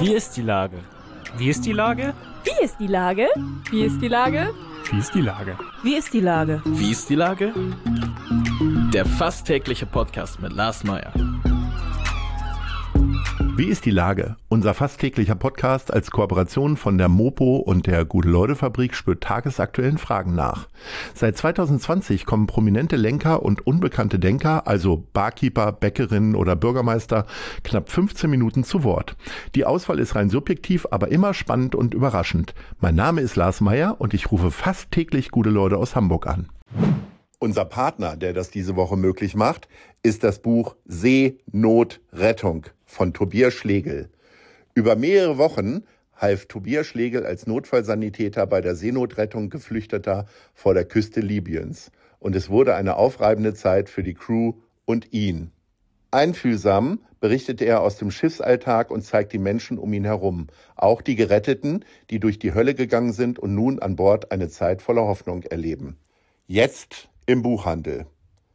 Wie ist die Lage? Wie ist die Lage? Wie ist die Lage? Wie ist die Lage? Wie ist die Lage? Wie ist die Lage? Wie ist die Lage? Der fast tägliche Podcast mit Lars Meyer. Wie ist die Lage? Unser fast täglicher Podcast als Kooperation von der Mopo und der Gute-Leute-Fabrik spürt tagesaktuellen Fragen nach. Seit 2020 kommen prominente Lenker und unbekannte Denker, also Barkeeper, Bäckerinnen oder Bürgermeister, knapp 15 Minuten zu Wort. Die Auswahl ist rein subjektiv, aber immer spannend und überraschend. Mein Name ist Lars Meyer und ich rufe fast täglich gute Leute aus Hamburg an. Unser Partner, der das diese Woche möglich macht, ist das Buch Seenotrettung von Tobias Schlegel. Über mehrere Wochen half Tobias Schlegel als Notfallsanitäter bei der Seenotrettung Geflüchteter vor der Küste Libyens. Und es wurde eine aufreibende Zeit für die Crew und ihn. Einfühlsam berichtet er aus dem Schiffsalltag und zeigt die Menschen um ihn herum. Auch die Geretteten, die durch die Hölle gegangen sind und nun an Bord eine Zeit voller Hoffnung erleben. Jetzt im Buchhandel.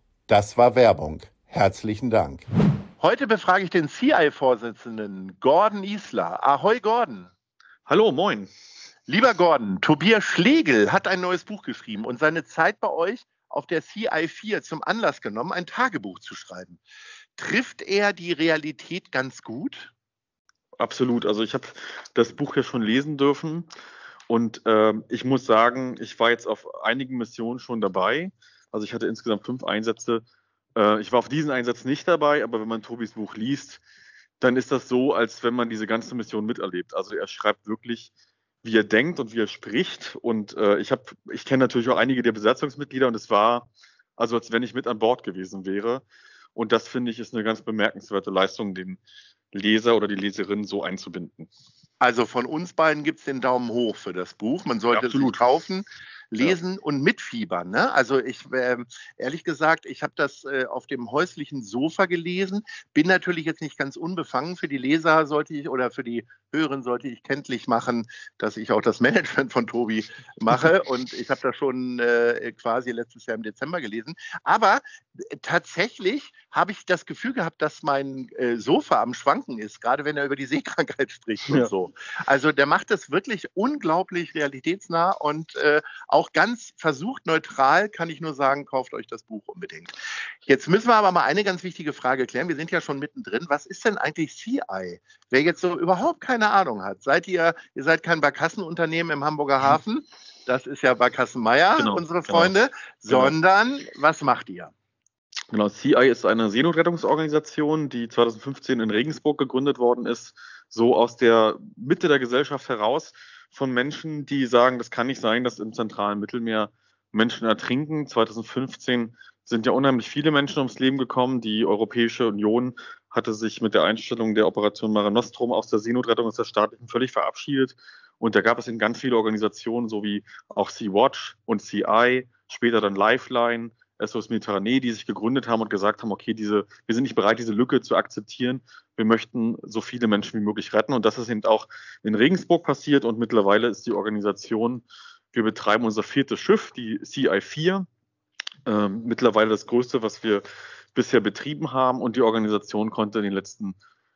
Das war Werbung. Herzlichen Dank. Heute befrage ich den CI-Vorsitzenden Gordon Isler. Ahoi Gordon. Hallo, moin. Lieber Gordon, Tobias Schlegel hat ein neues Buch geschrieben und seine Zeit bei euch auf der CI4 zum Anlass genommen, ein Tagebuch zu schreiben. Trifft er die Realität ganz gut? Absolut. Also ich habe das Buch ja schon lesen dürfen und ich muss sagen, ich war jetzt auf einigen Missionen schon dabei. Also ich hatte insgesamt 5 Einsätze. Ich war auf diesen Einsatz nicht dabei, aber wenn man Tobis Buch liest, dann ist das so, als wenn man diese ganze Mission miterlebt. Also er schreibt wirklich, wie er denkt und wie er spricht. Und ich kenne natürlich auch einige der Besatzungsmitglieder und es war, also als wenn ich mit an Bord gewesen wäre. Und das, finde ich, ist eine ganz bemerkenswerte Leistung, den Leser oder die Leserin so einzubinden. Also von uns beiden gibt es den Daumen hoch für das Buch. Man sollte es kaufen, lesen und mitfiebern. Ne? Also ich, ehrlich gesagt, ich habe das auf dem häuslichen Sofa gelesen, bin natürlich jetzt nicht ganz unbefangen. Für die Leser sollte ich oder für die Hörerin sollte ich kenntlich machen, dass ich auch das Management von Tobi mache und ich habe das schon quasi letztes Jahr im Dezember gelesen. Aber tatsächlich habe ich das Gefühl gehabt, dass mein Sofa am Schwanken ist, gerade wenn er über die Seekrankheit spricht und so. Also der macht das wirklich unglaublich realitätsnah und auch ganz versucht neutral, kann ich nur sagen, kauft euch das Buch unbedingt. Jetzt müssen wir aber mal eine ganz wichtige Frage klären. Wir sind ja schon mittendrin. Was ist denn eigentlich CI? Wer jetzt so überhaupt keine Ahnung hat. Ihr seid kein Barkassenunternehmen im Hamburger Hafen. Das ist ja Barkassen Meyer, unsere Freunde. Sondern, was macht ihr? Genau, CI ist eine Seenotrettungsorganisation, die 2015 in Regensburg gegründet worden ist, so aus der Mitte der Gesellschaft heraus von Menschen, die sagen, das kann nicht sein, dass im zentralen Mittelmeer Menschen ertrinken. 2015 sind ja unheimlich viele Menschen ums Leben gekommen. Die Europäische Union hatte sich mit der Einstellung der Operation Mare Nostrum aus der Seenotrettung, aus der staatlichen, völlig verabschiedet. Und da gab es in ganz viele Organisationen, so wie auch Sea-Watch und CI, später dann Lifeline, SOS Mediterranee, die sich gegründet haben und gesagt haben, okay, wir sind nicht bereit, diese Lücke zu akzeptieren. Wir möchten so viele Menschen wie möglich retten. Und das ist eben auch in Regensburg passiert. Und mittlerweile ist die Organisation, wir betreiben unser 4. Schiff, die CI4, mittlerweile das größte, was wir bisher betrieben haben. Und die Organisation konnte in den letzten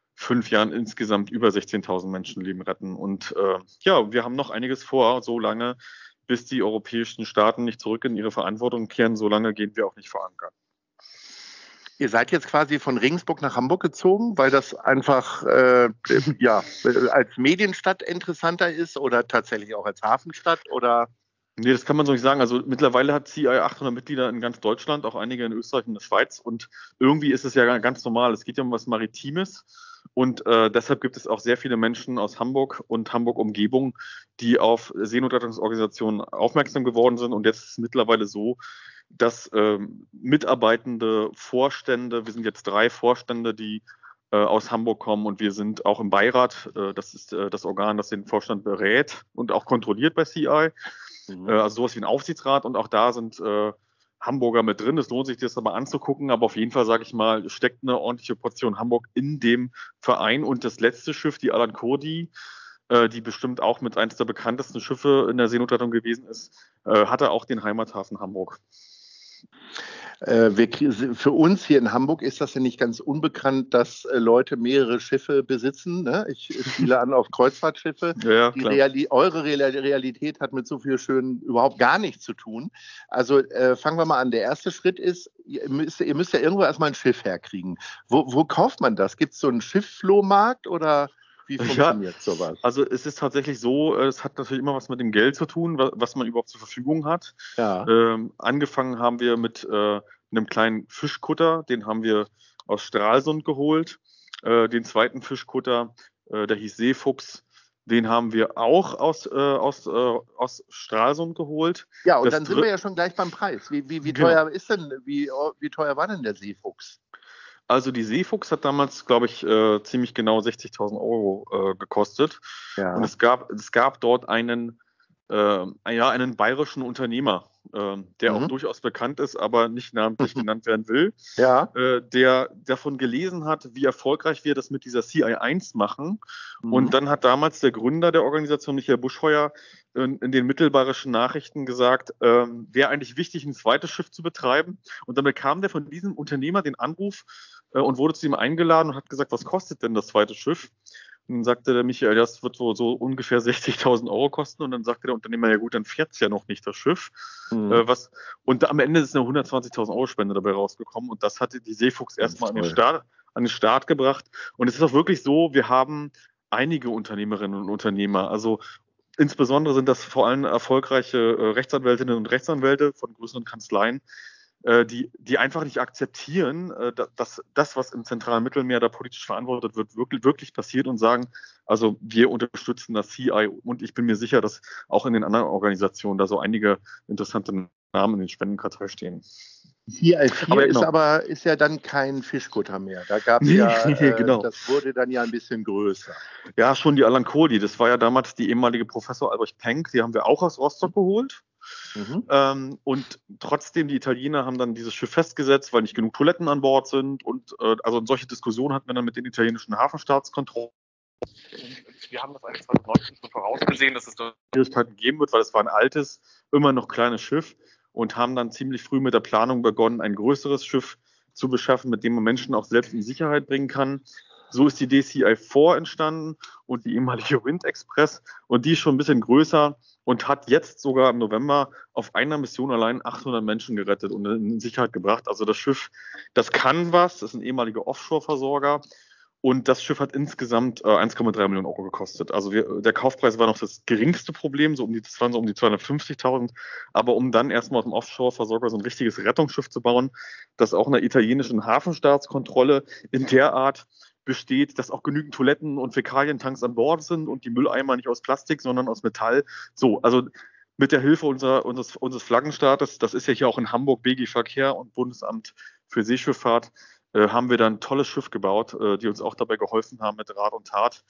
5 Jahren insgesamt über 16.000 Menschenleben retten. Und wir haben noch einiges vor, so lange, bis die europäischen Staaten nicht zurück in ihre Verantwortung kehren, so lange gehen wir auch nicht verankern. Ihr seid jetzt quasi von Regensburg nach Hamburg gezogen, weil das einfach als Medienstadt interessanter ist oder tatsächlich auch als Hafenstadt oder? Nee, das kann man so nicht sagen. Also mittlerweile hat CI 800 Mitglieder in ganz Deutschland, auch einige in Österreich und der Schweiz. Und irgendwie ist es ja ganz normal. Es geht ja um was Maritimes. Und deshalb gibt es auch sehr viele Menschen aus Hamburg und Hamburg-Umgebung, die auf Seenotrettungsorganisationen aufmerksam geworden sind. Und jetzt ist es mittlerweile so, dass mitarbeitende Vorstände, wir sind jetzt 3 Vorstände, die aus Hamburg kommen und wir sind auch im Beirat, das ist das Organ, das den Vorstand berät und auch kontrolliert bei CI, also sowas wie ein Aufsichtsrat und auch da sind Hamburger mit drin. Es lohnt sich, das aber anzugucken, aber auf jeden Fall, sage ich mal, steckt eine ordentliche Portion Hamburg in dem Verein. Und das letzte Schiff, die Alan Kurdi, die bestimmt auch mit eines der bekanntesten Schiffe in der Seenotrettung gewesen ist, hatte auch den Heimathafen Hamburg. Für uns hier in Hamburg ist das ja nicht ganz unbekannt, dass Leute mehrere Schiffe besitzen. Ne? Ich spiele an auf Kreuzfahrtschiffe. Ja, Eure Realität hat mit so viel Schön überhaupt gar nichts zu tun. Also fangen wir mal an. Der erste Schritt ist, ihr müsst ja irgendwo erstmal ein Schiff herkriegen. Wo kauft man das? Gibt es so einen Schiffflohmarkt oder wie funktioniert sowas? Also es ist tatsächlich so, es hat natürlich immer was mit dem Geld zu tun, was man überhaupt zur Verfügung hat. Ja. Angefangen haben wir mit einem kleinen Fischkutter, den haben wir aus Stralsund geholt. Den zweiten Fischkutter, der hieß Seefuchs, den haben wir auch aus Stralsund geholt. Ja, und dann sind wir ja schon gleich beim Preis. Wie teuer ist denn, wie teuer war denn der Seefuchs? Also die Seefuchs hat damals, glaube ich, ziemlich genau 60.000 Euro gekostet. Ja. Und es gab dort einen bayerischen Unternehmer, der auch durchaus bekannt ist, aber nicht namentlich genannt werden will, der davon gelesen hat, wie erfolgreich wir das mit dieser CI1 machen. Und dann hat damals der Gründer der Organisation, Michael Buschheuer, in den mittelbayerischen Nachrichten gesagt, wäre eigentlich wichtig, ein zweites Schiff zu betreiben. Und dann bekam der von diesem Unternehmer den Anruf und wurde zu ihm eingeladen und hat gesagt, was kostet denn das zweite Schiff? Und dann sagte der Michael, das wird wohl so ungefähr 60.000 Euro kosten. Und dann sagte der Unternehmer, ja gut, dann fährt es ja noch nicht, das Schiff. Und am Ende ist eine 120.000 Euro Spende dabei rausgekommen. Und das hatte die Seefuchs erstmal an den Start gebracht. Und es ist auch wirklich so, wir haben einige Unternehmerinnen und Unternehmer. Also insbesondere sind das vor allem erfolgreiche Rechtsanwältinnen und Rechtsanwälte von größeren Kanzleien, die einfach nicht akzeptieren, dass das, was im zentralen Mittelmeer da politisch verantwortet wird, wirklich passiert und sagen, also wir unterstützen das CI und ich bin mir sicher, dass auch in den anderen Organisationen da so einige interessante Namen in den Spendenkartei stehen. CI4 ist ja dann kein Fischkutter mehr. Da gab es genau. Das wurde dann ja ein bisschen größer. Ja, schon die Alan Kohli, das war ja damals die ehemalige Professor Albrecht Penck, die haben wir auch aus Rostock geholt. Und trotzdem, die Italiener haben dann dieses Schiff festgesetzt, weil nicht genug Toiletten an Bord sind. Und also solche Diskussionen hatten wir dann mit den italienischen Hafenstaatskontrollen. Wir haben das eigentlich 2019 schon vorausgesehen, dass es da Schwierigkeiten geben wird, weil es war ein altes, immer noch kleines Schiff und haben dann ziemlich früh mit der Planung begonnen, ein größeres Schiff zu beschaffen, mit dem man Menschen auch selbst in Sicherheit bringen kann. So ist die DCI-4 entstanden und die ehemalige Wind Express. Und die ist schon ein bisschen größer und hat jetzt sogar im November auf einer Mission allein 800 Menschen gerettet und in Sicherheit gebracht. Also das Schiff, das kann was, das ist ein ehemaliger Offshore-Versorger. Und das Schiff hat insgesamt 1,3 Millionen Euro gekostet. Also der Kaufpreis war noch das geringste Problem, das waren so um die 250.000. Aber um dann erstmal auf dem Offshore-Versorger so ein richtiges Rettungsschiff zu bauen, das auch einer italienischen Hafenstaatskontrolle in der Art besteht, dass auch genügend Toiletten und Fäkalientanks an Bord sind und die Mülleimer nicht aus Plastik, sondern aus Metall. So, also mit der Hilfe unseres Flaggenstaates, das ist ja hier auch in Hamburg BG Verkehr und Bundesamt für Seeschifffahrt, haben wir dann ein tolles Schiff gebaut, die uns auch dabei geholfen haben mit Rat und Tat.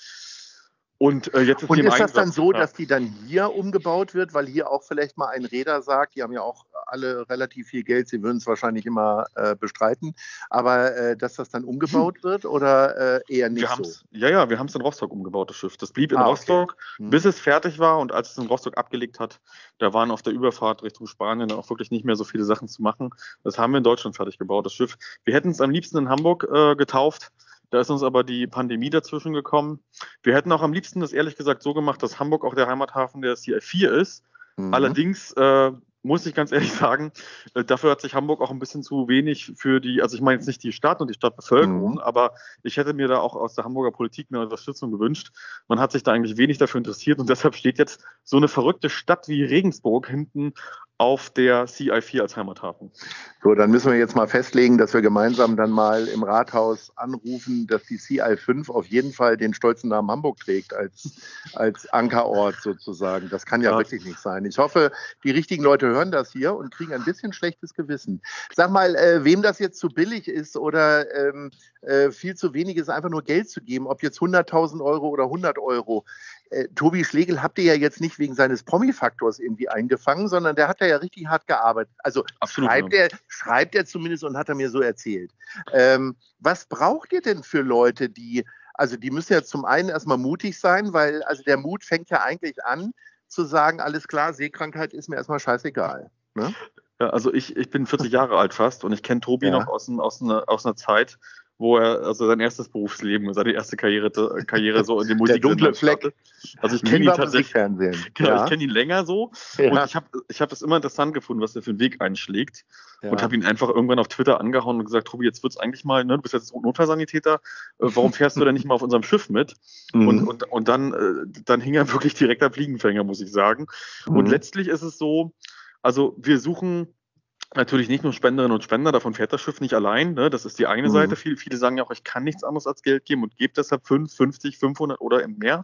Und jetzt ist das dann so, dass die dann hier umgebaut wird, weil hier auch vielleicht mal ein Reeder sagt, die haben ja auch alle relativ viel Geld, sie würden es wahrscheinlich immer bestreiten, aber dass das dann umgebaut wird oder eher nicht so? Ja, wir haben es in Rostock umgebaut, das Schiff. Das blieb in Rostock, bis es fertig war und als es in Rostock abgelegt hat, da waren auf der Überfahrt Richtung Spanien dann auch wirklich nicht mehr so viele Sachen zu machen. Das haben wir in Deutschland fertig gebaut, das Schiff. Wir hätten es am liebsten in Hamburg getauft. Da ist uns aber die Pandemie dazwischen gekommen. Wir hätten auch am liebsten das ehrlich gesagt so gemacht, dass Hamburg auch der Heimathafen der CI4 ist. Allerdings muss ich ganz ehrlich sagen, dafür hat sich Hamburg auch ein bisschen zu wenig also ich meine jetzt nicht die Stadt und die Stadtbevölkerung, aber ich hätte mir da auch aus der Hamburger Politik mehr Unterstützung gewünscht. Man hat sich da eigentlich wenig dafür interessiert und deshalb steht jetzt so eine verrückte Stadt wie Regensburg hinten auf der CI4 als Heimathafen. So, dann müssen wir jetzt mal festlegen, dass wir gemeinsam dann mal im Rathaus anrufen, dass die CI5 auf jeden Fall den stolzen Namen Hamburg trägt als Ankerort sozusagen. Das kann ja wirklich nicht sein. Ich hoffe, die richtigen Leute hören das hier und kriegen ein bisschen schlechtes Gewissen. Sag mal, wem das jetzt zu billig ist oder viel zu wenig ist, einfach nur Geld zu geben, ob jetzt 100.000 Euro oder 100 Euro. Tobi Schlegel habt ihr ja jetzt nicht wegen seines Promi-Faktors irgendwie eingefangen, sondern der hat da ja richtig hart gearbeitet. Also schreibt er zumindest und hat er mir so erzählt. Was braucht ihr denn für Leute, die müssen ja zum einen erstmal mutig sein, weil also der Mut fängt ja eigentlich an zu sagen, alles klar, Seekrankheit ist mir erstmal scheißegal. Ne? Ja, also ich bin 40 Jahre alt fast und ich kenne Tobi noch aus einer Zeit, wo er also sein erstes Berufsleben, seine erste Karriere so in den Musik. Der dunkle Fleck. Hatte. Also ich kenne ihn tatsächlich. Genau, Ja. ich kenne ihn länger so. Ja. Und ich hab das immer interessant gefunden, was er für einen Weg einschlägt. Ja. Und habe ihn einfach irgendwann auf Twitter angehauen und gesagt, Tobi, jetzt wird's eigentlich mal, ne, du bist jetzt Notfallsanitäter, warum fährst du denn nicht mal auf unserem Schiff mit? Und dann hing er wirklich direkt am Fliegenfänger, muss ich sagen. Und letztlich ist es so, also wir suchen natürlich nicht nur Spenderinnen und Spender, davon fährt das Schiff nicht allein, ne? Das ist die eine Seite. Viele sagen ja auch, ich kann nichts anderes als Geld geben und gebe deshalb 5, 50, 500 oder eben mehr.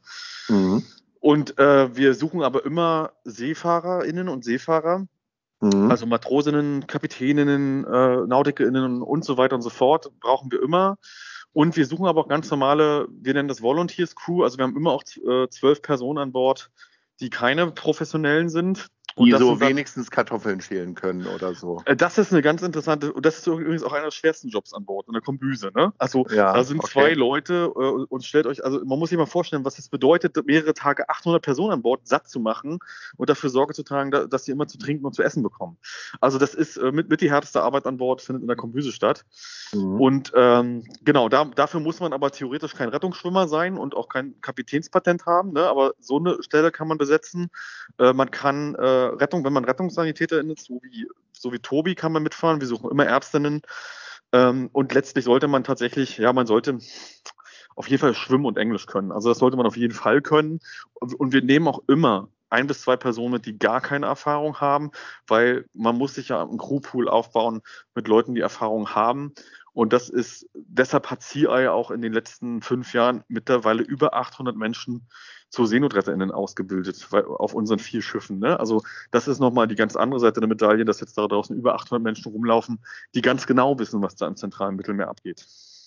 Und wir suchen aber immer SeefahrerInnen und Seefahrer, also Matrosinnen, Kapitäninnen, NautikerInnen und so weiter und so fort, brauchen wir immer. Und wir suchen aber auch ganz normale, wir nennen das Volunteers Crew, also wir haben immer auch 12 Personen an Bord, die keine Professionellen sind. Die so wenigstens Kartoffeln schälen können oder so. Das ist eine ganz interessante, und das ist übrigens auch einer der schwersten Jobs an Bord, in der Kombüse. Ne? Also da sind 2 Leute und stellt euch, also man muss sich mal vorstellen, was es bedeutet, mehrere Tage 800 Personen an Bord satt zu machen und dafür Sorge zu tragen, dass sie immer zu trinken und zu essen bekommen. Also das ist mit die härteste Arbeit an Bord, findet in der Kombüse statt. Und genau, dafür muss man aber theoretisch kein Rettungsschwimmer sein und auch kein Kapitänspatent haben, ne? Aber so eine Stelle kann man besetzen. Man kann wenn man Rettungssanitäterin ist, so wie Tobi, kann man mitfahren. Wir suchen immer Ärztinnen. Und letztlich sollte man tatsächlich, man sollte auf jeden Fall schwimmen und Englisch können. Also das sollte man auf jeden Fall können. Und wir nehmen auch immer 1 bis 2 Personen mit, die gar keine Erfahrung haben, weil man muss sich ja einen Crewpool aufbauen mit Leuten, die Erfahrung haben. Und deshalb hat CI auch in den letzten 5 Jahren mittlerweile über 800 Menschen zu SeenotretterInnen ausgebildet, auf unseren 4 Schiffen. Ne? Also das ist nochmal die ganz andere Seite der Medaille, dass jetzt da draußen über 800 Menschen rumlaufen, die ganz genau wissen, was da im zentralen Mittelmeer abgeht.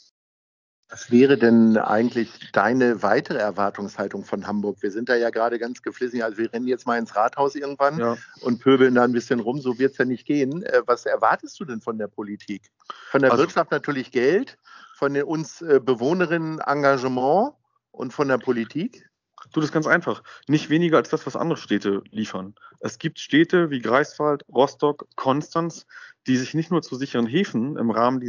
Was wäre denn eigentlich deine weitere Erwartungshaltung von Hamburg? Wir sind da ja gerade ganz geflissen, also wir rennen jetzt mal ins Rathaus irgendwann und pöbeln da ein bisschen rum, so wird es ja nicht gehen. Was erwartest du denn von der Politik? Von der Wirtschaft natürlich Geld, von uns Bewohnerinnen Engagement und von der Politik? Das ist ganz einfach. Nicht weniger als das, was andere Städte liefern. Es gibt Städte wie Greifswald, Rostock, Konstanz, die sich nicht nur zu sicheren Häfen im Rahmen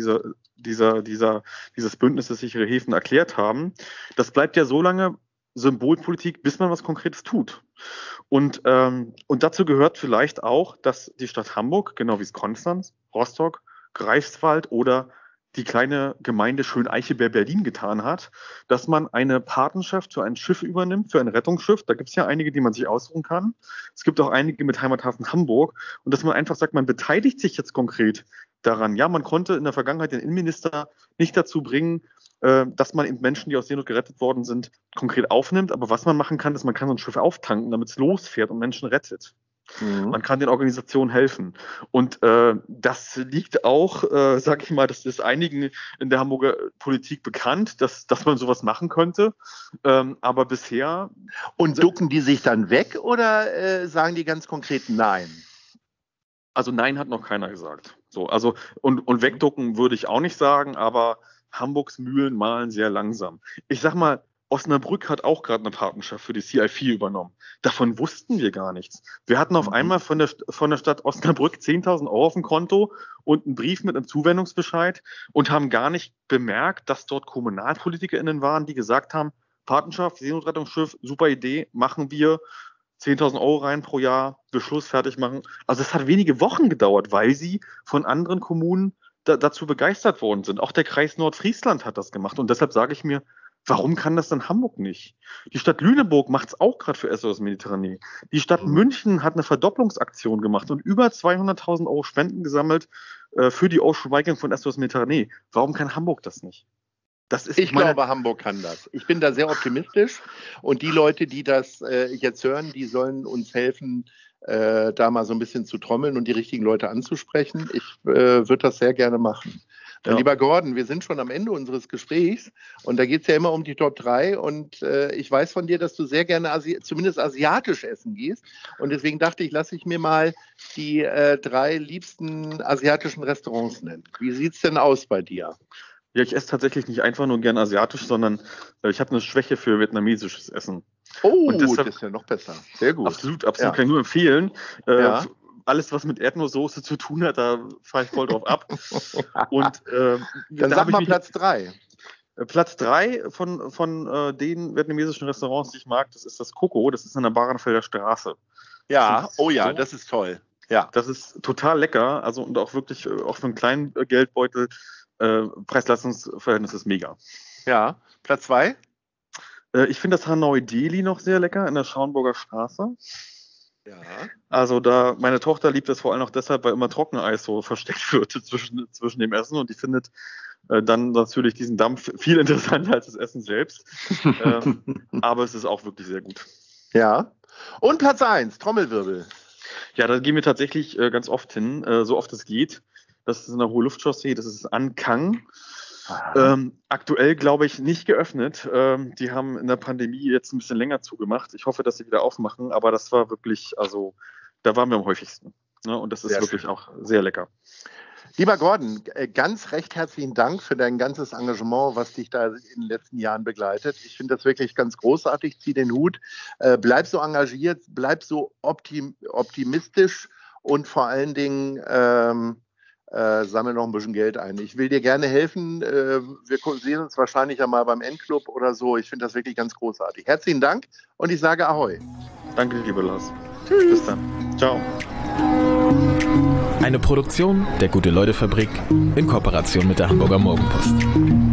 dieses Bündnisses sichere Häfen erklärt haben. Das bleibt ja so lange Symbolpolitik, bis man was Konkretes tut. Und dazu gehört vielleicht auch, dass die Stadt Hamburg, genau wie es Konstanz, Rostock, Greifswald oder die kleine Gemeinde Schöneiche bei Berlin getan hat, dass man eine Patenschaft für ein Schiff übernimmt, für ein Rettungsschiff. Da gibt es ja einige, die man sich aussuchen kann. Es gibt auch einige mit Heimathafen Hamburg. Und dass man einfach sagt, man beteiligt sich jetzt konkret daran. Ja, man konnte in der Vergangenheit den Innenminister nicht dazu bringen, dass man eben Menschen, die aus Seenot gerettet worden sind, konkret aufnimmt. Aber was man machen kann, ist, man kann so ein Schiff auftanken, damit es losfährt und Menschen rettet. Man kann den Organisationen helfen. Und das liegt auch, sag ich mal, das ist einigen in der Hamburger Politik bekannt, dass man sowas machen könnte. Aber bisher... Und ducken die sich dann weg oder sagen die ganz konkret Nein? Also Nein hat noch keiner gesagt. So, also und wegducken würde ich auch nicht sagen, aber Hamburgs Mühlen mahlen sehr langsam. Ich sag mal, Osnabrück hat auch gerade eine Patenschaft für die CI4 übernommen. Davon wussten wir gar nichts. Wir hatten auf einmal von der Stadt Osnabrück 10.000 Euro auf dem Konto und einen Brief mit einem Zuwendungsbescheid und haben gar nicht bemerkt, dass dort KommunalpolitikerInnen waren, die gesagt haben, Patenschaft, Seenotrettungsschiff, super Idee, machen wir, 10.000 Euro rein pro Jahr, Beschluss fertig machen. Also es hat wenige Wochen gedauert, weil sie von anderen Kommunen dazu begeistert worden sind. Auch der Kreis Nordfriesland hat das gemacht und deshalb sage ich mir, warum kann das denn Hamburg nicht? Die Stadt Lüneburg macht es auch gerade für SOS Mediterranee. Die Stadt München hat eine Verdopplungsaktion gemacht und über 200.000 Euro Spenden gesammelt für die Ocean Viking von SOS Mediterranee. Warum kann Hamburg das nicht? Ich glaube, Hamburg kann das. Ich bin da sehr optimistisch und die Leute, die das jetzt hören, die sollen uns helfen, da mal so ein bisschen zu trommeln und die richtigen Leute anzusprechen. Ich würde das sehr gerne machen. Ja. Lieber Gordon, wir sind schon am Ende unseres Gesprächs und da geht es ja immer um die Top 3 und ich weiß von dir, dass du sehr gerne zumindest asiatisch essen gehst und deswegen dachte ich, lasse ich mir mal die 3 liebsten asiatischen Restaurants nennen. Wie sieht es denn aus bei dir? Ja, ich esse tatsächlich nicht einfach nur gern asiatisch, sondern ich habe eine Schwäche für vietnamesisches Essen. Oh, deshalb, das ist ja noch besser. Sehr gut. Absolut, kann ich nur empfehlen. alles, was mit Erdnusssoße zu tun hat, da fahre ich voll drauf ab. Und dann sag mal Platz 3. Platz 3 von den vietnamesischen Restaurants, die ich mag, das ist das Coco. Das ist an der Barenfelder Straße. Ja, das ist toll. Ja. Das ist total lecker. Also und auch wirklich, auch für einen kleinen Geldbeutel, Preis-Leistungs-Verhältnis ist mega. Ja, Platz 2? Ich finde das Hanoi Deli noch sehr lecker in der Schauenburger Straße. Ja. Also meine Tochter liebt das vor allem auch deshalb, weil immer Trockeneis so versteckt wird zwischen dem Essen und die findet dann natürlich diesen Dampf viel interessanter als das Essen selbst. Aber es ist auch wirklich sehr gut. Ja. Und Platz 1, Trommelwirbel. Ja, da gehen wir tatsächlich ganz oft hin, so oft es geht. Das ist in der Hohe Luftchaussee, das ist An Khang. Aktuell, glaube ich, nicht geöffnet. Die haben in der Pandemie jetzt ein bisschen länger zugemacht. Ich hoffe, dass sie wieder aufmachen, aber das war wirklich, also da waren wir am häufigsten. Ne? Und das ist sehr wirklich schön. Auch sehr lecker. Lieber Gordon, ganz recht herzlichen Dank für dein ganzes Engagement, was dich da in den letzten Jahren begleitet. Ich finde das wirklich ganz großartig. Zieh den Hut. Bleib so engagiert, bleib so optimistisch und vor allen Dingen sammle noch ein bisschen Geld ein. Ich will dir gerne helfen. Wir sehen uns wahrscheinlich ja mal beim Endclub oder so. Ich finde das wirklich ganz großartig. Herzlichen Dank und ich sage Ahoi. Danke, lieber Lars. Tschüss. Bis dann. Ciao. Eine Produktion der Gute-Leute-Fabrik in Kooperation mit der Hamburger Morgenpost.